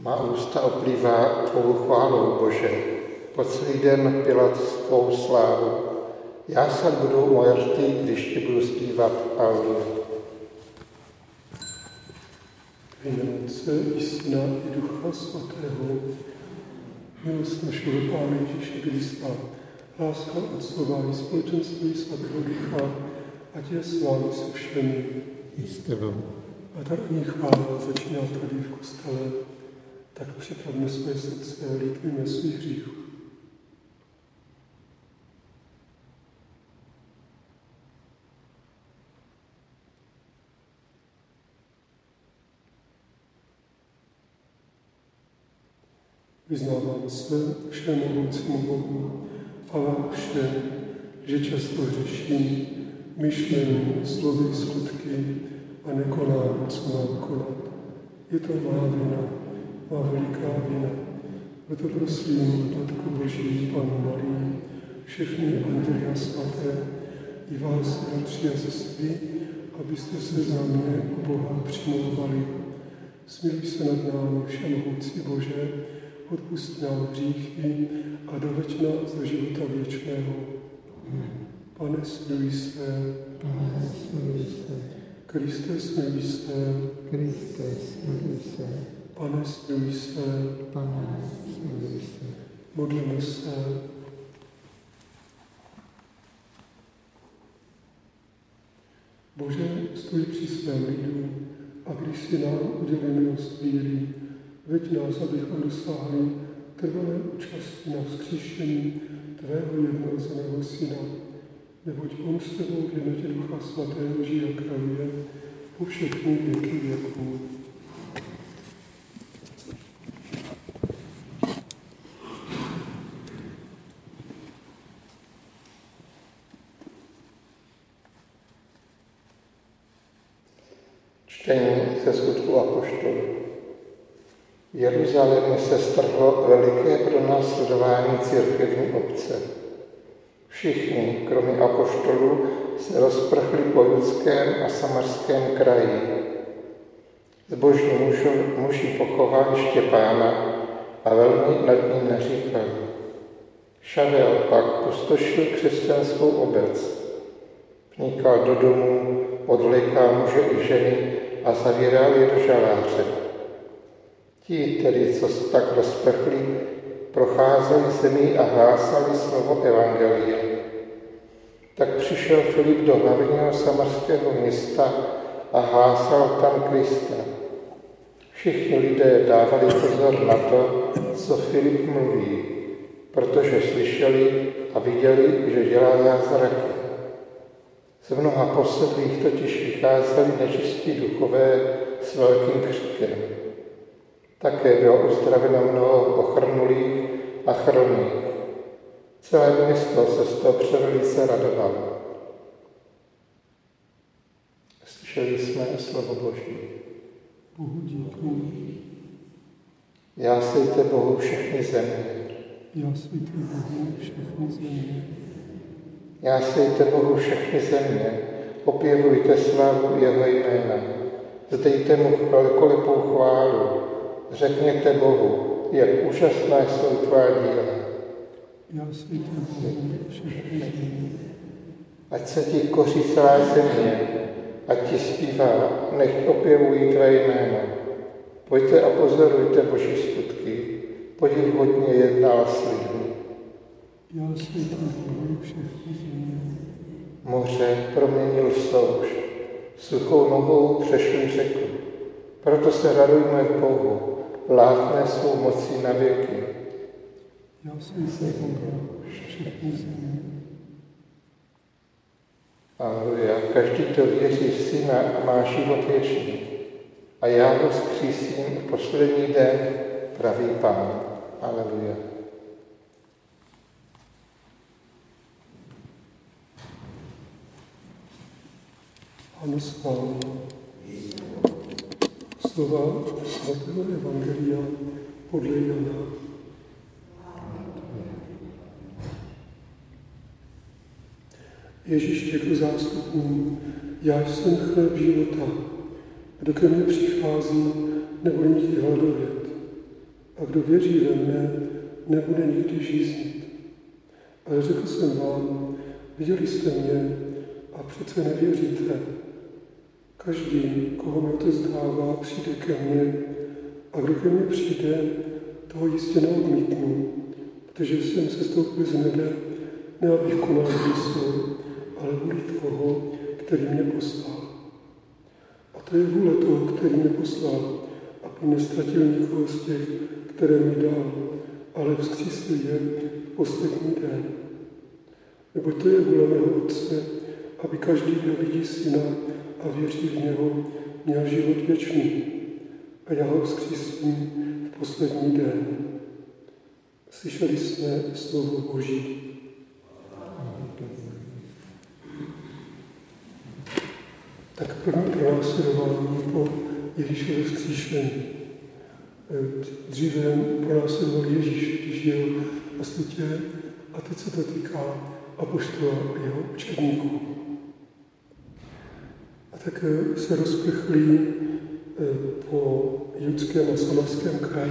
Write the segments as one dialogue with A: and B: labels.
A: Má ústa oplývá tvou chválou, Bože, po celý den pilat tvou slávu. Já se budu moje rty, když ti budu zpívat Alleluja.
B: Jménem Otce i Syna i Ducha Svatého, milost našeho Pána Ježíše Krista, láska Otcova i společenství Svatého Ducha, ať je s vámi se všemi.
A: I s tebou.
B: A tak chvála začíná tady v kostele, tak připravme své srdce a lítujme svých hříchů. Vyznávám se všemohoucímu Bohu a vám všem, že často hřeším myšlením, slovy, skutky a nekonám, co mám konat. Je to má vina, má veliká vina. Proto prosím, Matku Boží, Pannu Marii, všechny anděly a svaté, i vás, bratři a sestry, abyste se za mě u Boha přimlouvali. Smiluj se nad námi, všemohoucí Bože, odpusť nám hříchy a dovečná za života věčného. Pane, smiluj se.
A: Pane, smiluj se.
B: Kriste, smiluj se.
A: Kriste, smiluj se.
B: Pane, smiluj se.
A: Pane, smiluj se.
B: Modlíme se. Bože, stoj při svém lidu a když si nám udělil milost víry, veď nás, abychom dosáhli trvalé účasti na vzkříšení tvého jednorozeného Syna, neboť on s tebou v jednotě Ducha Svatého žije a králuje po všechny věky věků.
A: Čtení ze Skutků apoštolů. V Jeruzalémě se strhlo veliké pronásledování církevní obce. Všichni, kromě apoštolů, se rozprchli po judském a samarském kraji. Zbožní muži pochovali Štěpána a velmi nad ním naříkali. Šavel pak pustošil křesťanskou obec. Vnikal do domů, odvlékal muže i ženy a zavíral je do žaláře. Ti tedy, co tak rozprchli, procházeli zemí a hlásali slovo evangelia. Tak přišel Filip do hlavního samarského města a hlásal tam Krista. Všichni lidé dávali pozor na to, co Filip mluví, protože slyšeli a viděli, že dělá zázraky. Z mnoha posedlých totiž vycházeli nečistí duchové s velkým křikem. Také bylo uzdraveno mnoho ochrnulých a chromých. Celé město se z toho převelice radovalo. Slyšeli jsme slovo Boží.
B: Bohu díku.
A: Jásejte Bohu všechny země.
B: Jásejte Bohu všechny země.
A: Jásejte Bohu všechny země. Opěvujte slávu jeho jména. Zdejte mu velkolepou chválu. Řekněte Bohu, jak úžasná jsou tvá díla.
B: Jásejte Bohu všechny země.
A: Ať se ti koří celá země, ať ti zpívá, nechť opěvují tvé jméno. Pojďte a pozorujte Boží skutky, podivuhodně jednal s lidmi.
B: Jásejte Bohu všechny země.
A: Moře proměnil v souš, suchou nohou přešli řeku. Proto se radujme v Bohu, vládne svou mocí na věky.
B: Jásejte Bohu všechny země.
A: Aleluja. Každý, kdo věří v Syna, má život věčný. A já ho vzkřísím v poslední den, pravý Pán. Aleluja.
B: Pane s vámi. Slova svatého evangelia podle Jana. Ježíš řekl zástupům, já jsem chléb života, kdo ke mně přichází, nebude mít hladovět. a kdo věří ve mne, nebude nikdy žíznit. Ale řekl jsem vám, viděli jste mě a přece nevěříte. Každý, koho mi Otec dává, přijde ke mně a kdo ke mně přijde, toho jistě neodmítnu, protože jsem se stoupil z nebe, ne abych konal vůli svou, ale vůli toho, který mě poslal. A to je vůle toho, který mě poslal, aby nestratil nikoho z těch, které mi dal, ale vzkřísil je v poslední den. Nebo to je vůle mého Otce, aby každý, kdo vidí Syna a věří v něho, měl život věčný. A já ho vzkřísím v poslední den. Slyšeli jsme slovo Boží. Tak první pronásledování po Ježíšově vzkříšení. Dříve pronásledoval Ježíš, když žil na světě, a teď se to týká apoštola a jeho učedníků. A tak se rozprchlí po judském a samarském kraji.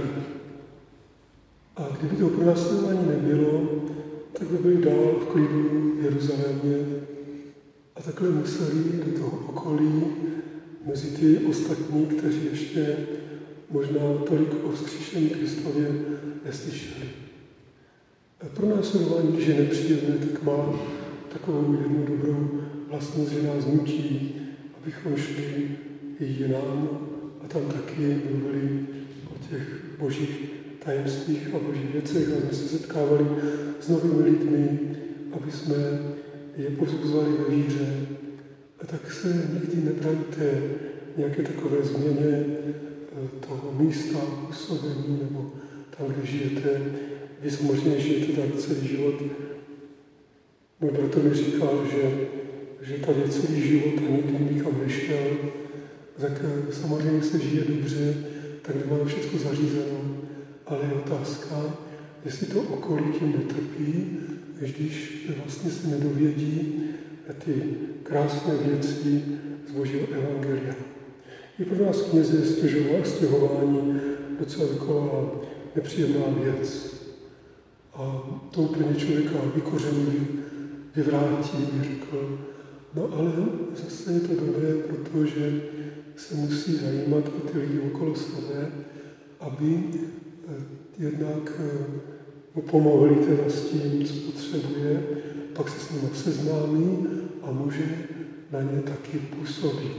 B: A kdyby to pronásledování nebylo, tak by byli dál v klidu v Jeruzalémě a takhle museli do toho okolí mezi ty ostatní, kteří ještě možná tolik o vzkříšení Kristově neslyšeli. Pronásledování, když je nepříjemné, tak má takovou jednu dobrou vlastnost, že nás nutí, abychom šli i jinam a tam taky mluvili o těch božích tajemstvích a božích věcech, aby jsme se setkávali s novými lidmi, aby jsme je povzbuzovali ve víře. A tak se nikdy nebraňte nějaké takové změně toho místa, působení nebo tam, kde žijete. Vy samozřejmě žijete tak celý život. Můj bratr mi říkal, že tady je celý život a nikdy nikam nešel. Tak samozřejmě se žije dobře, tak nemáme všechno zařízeno. Ale je otázka, jestli to okolí tím netrpí, když vlastně se nedovědí ty krásné věci z Božího evangelia. I pro nás kněze je stěhování docela taková nepříjemná věc. A to úplně člověka vykoření, vyvrátí, řekl. No ale zase je to dobré, protože se musí zajímat o ty lidi okolo sebe, aby jednak mu pomohli teda s tím, co potřebuje, pak se s nimi seznámí a může na ně taky působit.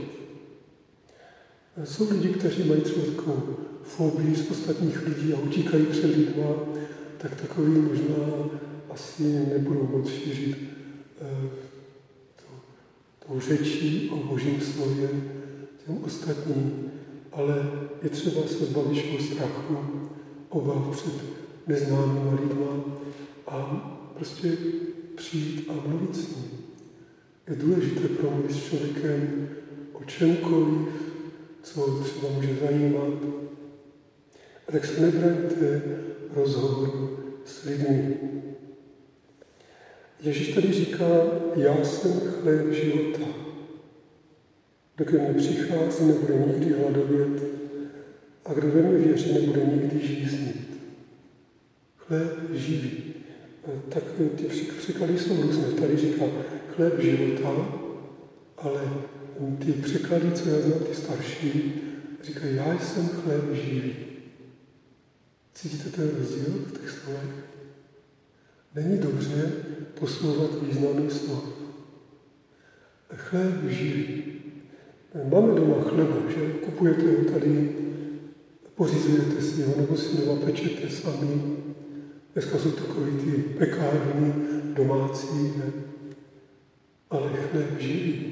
B: Jsou lidi, kteří mají třeba takovou fobii z ostatních lidí a utíkají před lidma, tak takový možná asi nebudou moc šířit tou řečí o Božím slově těm ostatním. Ale je třeba se zbavit všeho strachu, obav před neznámými lidma a prostě přijít a mluvit s ním. Je důležité promluvit s člověkem o čemkoliv, co třeba může zajímat. A tak se nebraňte rozhovoru s lidmi. Ježíš tady říká, já jsem chléb života. Kdo ke mně přichází, nebude nikdy hladovět a kdo ve mě věří, nebude nikdy žíznit. Chléb živý. Tak ty překlady jsou různé. Tady říká chléb života, ale ty překlady, co já znám, ty starší, říkají, já jsem chléb živý. Cítíte ten rozdíl v těch slovech? Není dobře poslouchat významný slov. Chléb živý. Máme doma chleba, že kupujete ho tady, pořizujete si ho, nebo si doma pečete sami. Dneska jsou takový ty pekárny domácí, ne? Ale chléb živý.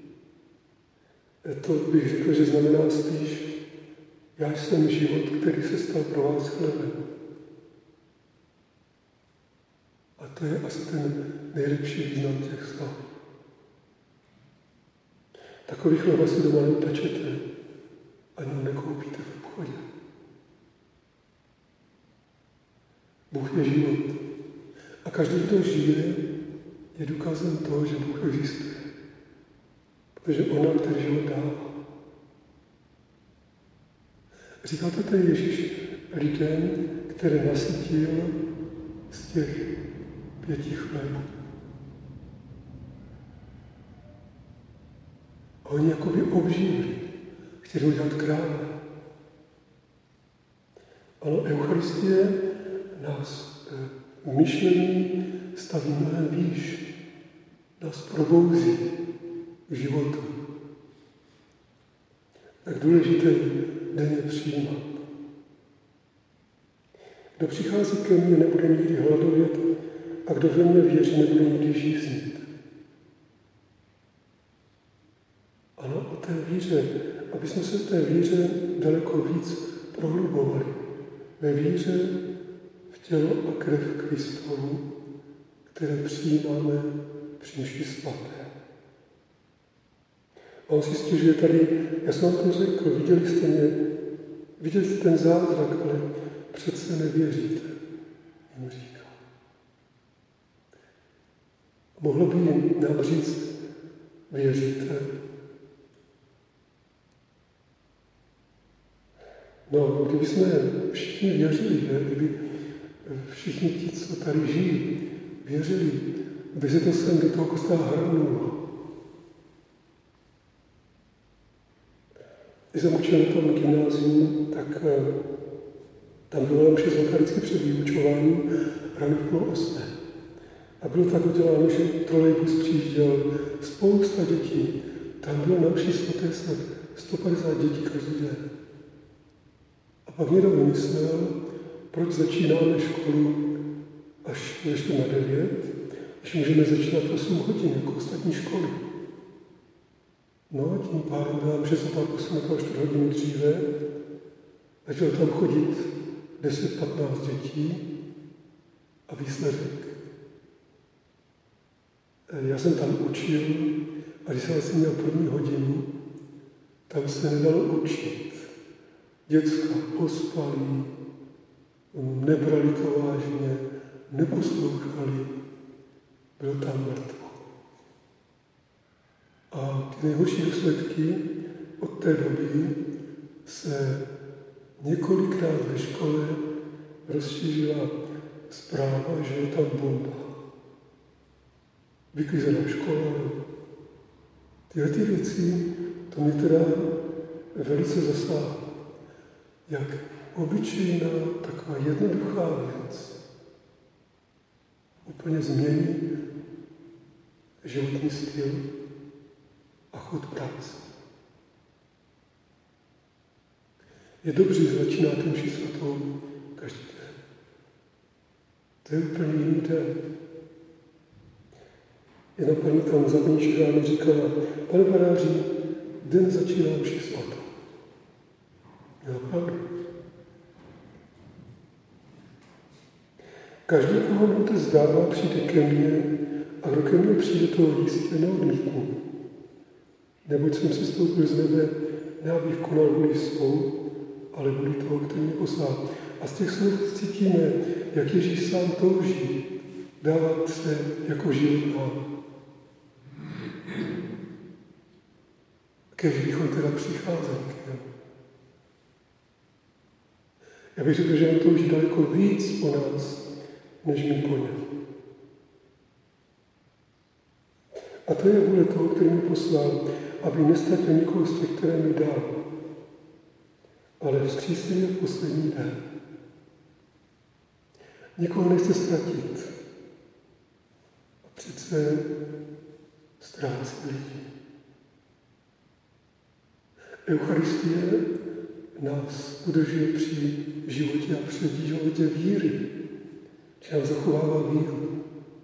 B: To bych řekl, že znamená spíš, já jsem život, který se stal pro vás chlebem. A to je asi ten nejlepší význam těch slov. Takový chleba si doma neupečete, ani ho nekoupíte v obchodě. Bůh je život. A každý, kdo žije, je důkazem toho, že Bůh existuje. Protože on, který život dává. Říká to tady Ježíš lidem, které nasytil z těch 5 chlebů. A oni jakoby obživili, chtěli udělat krále. Ano, Eucharistie nás v myšlení staví mnohem výš, nás probouzí k životu. Tak důležité denně přijímat. Kdo přichází ke mně, nebude nikdy hladovět a kdo ve mně věří, nebude nikdy žíznit. Ano, o té víře, aby jsme se v té víře daleko víc prohlubovali. Ve víře v tělo a krev Kristovu, které přijímáme při mši svaté. A on si stěžuje tady, já jsem vám to řekl, viděli jste ten zázrak, ale přece nevěříte, jim říká. Mohlo by jim nám říct, věříte? No, kdyby jsme všichni věřili, kdyby všichni ti, co tady žijí, věřili, by se to sem do toho kostela hrnulo. Když jsem učil na tom gymnáziu, tak tam bylo mše svatá vždycky před vyučováním ráno v 7:30. A bylo tak uděláno, že trolejbus přijížděl, spousta dětí. Tam bylo na mši svaté snad 150 dětí každý den. A pak někdo vymyslel, proč začínáme školu až ve 8:45, když můžeme začínat 8 hodin, jako ostatní školy. No a tím pádem byla mše svatá posunutá 4 hodiny dříve, začal tam chodit 10-15 dětí a výsledek. Já jsem tam učil a když jsem měl 1. hodinu, tam se nedalo učit. Děcka ospalí, nebrali to vážně, neposlouchali, bylo tam mrtvo. A ty nejhorší důsledky od té doby se několikrát ve škole rozšířila zpráva, že je tam bomba. Vyklizená škola. Tyhle ty věci, to mě teda velice zasáhlo. Jak obyčejná, taková jednoduchá věc úplně změní životní styl a chod práce. Je dobře, že začínáte mši svatou každý den. To je úplně jiný den. Jedna paní tam za mníška mi říkala, pane faráři, den začíná mši svatou. Měla pravdu. Každý, koho mu to zdává, přijde ke mně a kdo ke mně přijde, toho jistě neodmítnu. Neboť jsem si stoupil z nebe, ne abych konal vůli svou, ale vůli toho, který mě poslal. A z těch slov cítíme, jak Ježíš sám touží dávat se jako život nám. Kéž bychom teda přicházeli k němu. Já bych řekl, že on touží daleko víc po nás, než my po něm. A to je vůle toho, který mi poslal, aby nestatil nikoho z těch, které mi dal, ale vzkřísil je v poslední den. Nikoho nechce ztratit. A přece ztrácí lidi. Eucharistie nás udržuje při životě a při životě víry, že nám zachovává víru.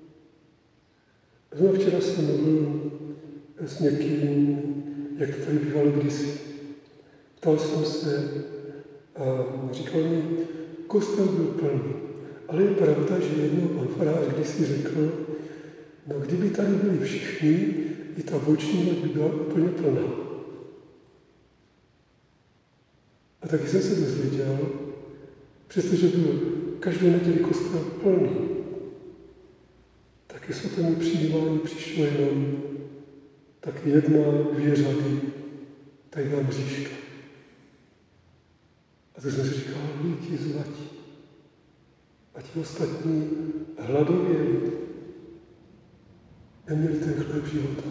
B: Znovu včera jsem mluvil s někým, jak to tady bývalo kdysi. Ptal jsem se a říkal mi, kostel byl plný. Ale je pravda, že jednou pan farář kdysi řekl, no kdyby tady byli všichni, i ta boční by byla úplně plná. A taky jsem se dozvěděl, přestože byl každou neděli kostel plný, tak ke svatému přijímání přišlo jenom tak 1-2 řady, tady mám mřížka. A to jsem si říkal, lidi zlatí. ti ostatní hladověli, neměli ten chléb života.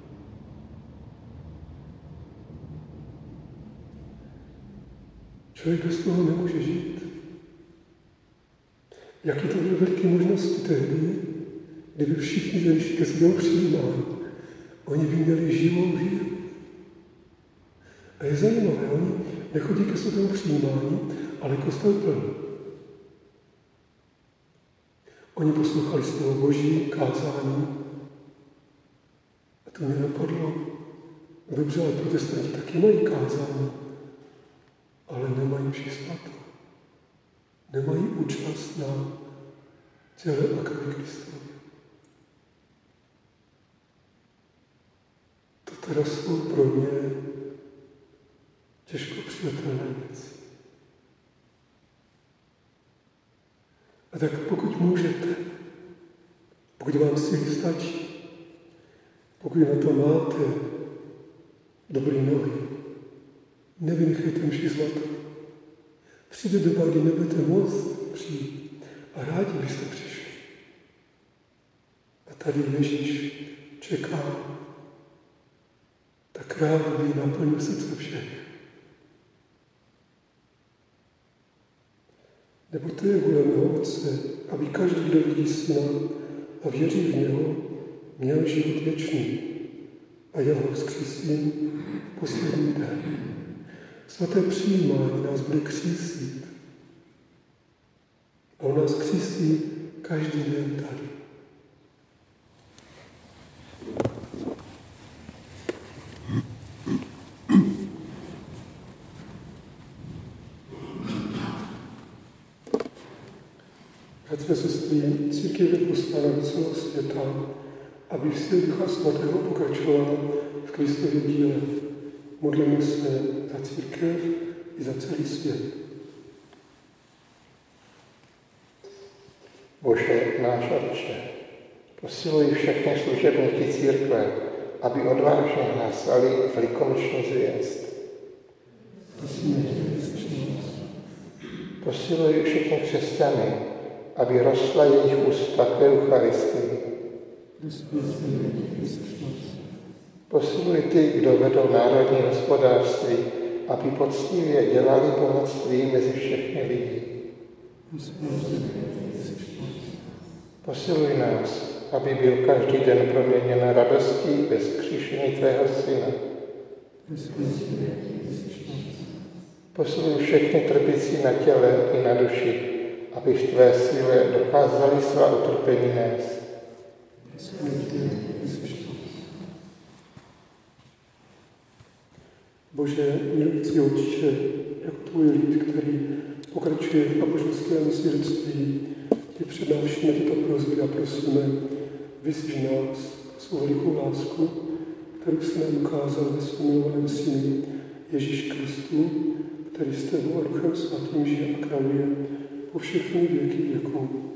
B: Člověk bez toho nemůže žít. Jaký to byly veliké možnosti tehdy, kdyby všichni byli ke svému přijímání. Oni by měli živou víru. A je zajímavé, oni nechodí ke svému přijímání, ale kostel plný. Oni poslouchali slovo Boží, kázání. A to mě napadlo. Dobře, ale protestanti taky mají kázání, ale nemají mši svatou. Nemají účast na těle a krvi Kristovi. To teda jsou pro mě těžko přijatelné věci. A tak pokud můžete, pokud vám síly stačí, pokud na to máte dobrý nohy, nevynechejte mši svatou. Přijde doba, kdy nebudete moct přijít a rádi byste přišli. A tady Ježíš čeká, tak rád by naplnil srdce všech. Nebo to je vůle mého Otce, aby každý, kdo vidí Syna a věří v něho, měl život věčný a já ho vzkřísím v poslední den. Svaté přijímání nás bude křísit. A on nás křísí každý den tady. Bratři a sestry, církev je poslána do celého světa, aby v síle Ducha Svatého pokračovala v Kristově díle. Modlíme se za církev i za celý svět.
A: Bože, náš Otče, posiluj všechny služebníky církve, aby odvážně hlásali velikonoční zvěst. Posiluj všechny křesťany, aby rostla jejich úcta k Eucharistii. Posiluj ty, kdo vedou národní hospodářství, aby poctivě dělali bohatství mezi všechny lidi. Posiluj nás, aby byl každý den proměněn radostí bez kříšení tvého Syna. Posiluj všechny trpící na těle i na duši, aby v tvé síle dokázali svá utrpení nést.
B: Bože, milující Otče, jako tvůj lid, který pokračuje v apoštolském svědectví, ti přednášíme tyto prosby a prosíme, vyzvi nás svou velikou lásku, kterou jsi nám ukázal ve svém milovaném Synu Ježíš Kristu, který s tebou a Duchem Svatým žije a králuje po všechny věky věků.